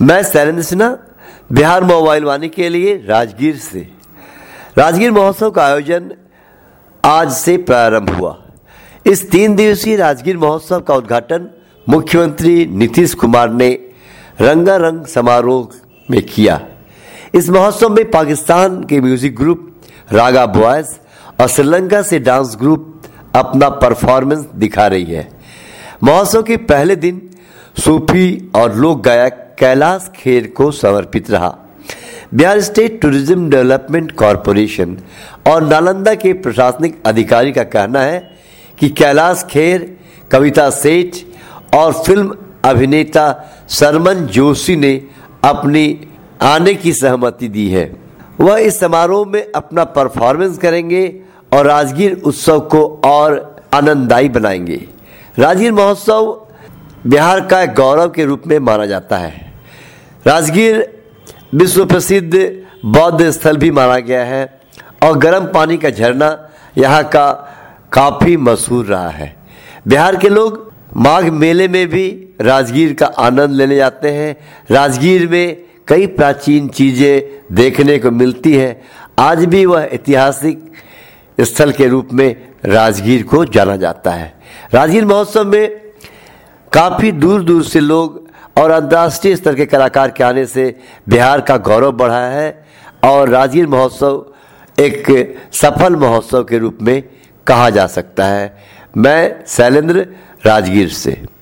मैं शैलेंद्र सिन्हा, बिहार मोबाइल वाणी के लिए राजगीर से। राजगीर महोत्सव का आयोजन आज से प्रारंभ हुआ। इस 3 दिवसीय राजगीर महोत्सव का उद्घाटन मुख्यमंत्री नीतीश कुमार ने रंगारंग समारोह में किया। इस महोत्सव में पाकिस्तान के म्यूजिक ग्रुप रागा बॉयज और श्रीलंका से डांस ग्रुप अपना परफॉर्मेंस दिखा रही है। महोत्सव के पहले दिन सूफी और लोक गायक कैलाश खेर को समर्पित रहा। Bihar state tourism development corporation और नालंदा के प्रशासनिक अधिकारी का कहना है कि कैलाश खेर, कविता सेठ और फिल्म अभिनेता सरमन जोशी ने अपनी आने की सहमति दी है। वह इस समारोह में अपना परफॉर्मेंस करेंगे और राजगीर उत्सव को और आनंददायी बनाएंगे। राजगीर महोत्सव बिहार का एक गौरव के रूप में माना जाता है। राजगीर विश्व प्रसिद्ध बौद्ध स्थल भी माना गया है और गर्म पानी का झरना यहाँ का काफ़ी मशहूर रहा है। बिहार के लोग माघ मेले में भी राजगीर का आनंद लेने जाते हैं। राजगीर में कई प्राचीन चीज़ें देखने को मिलती हैं। आज भी वह ऐतिहासिक स्थल के रूप में राजगीर को जाना जाता है। राजगीर महोत्सव में काफ़ी दूर दूर से लोग और अंतर्राष्ट्रीय स्तर के कलाकार के आने से बिहार का गौरव बढ़ा है और राजगीर महोत्सव एक सफल महोत्सव के रूप में कहा जा सकता है। मैं शैलेंद्र, राजगीर से।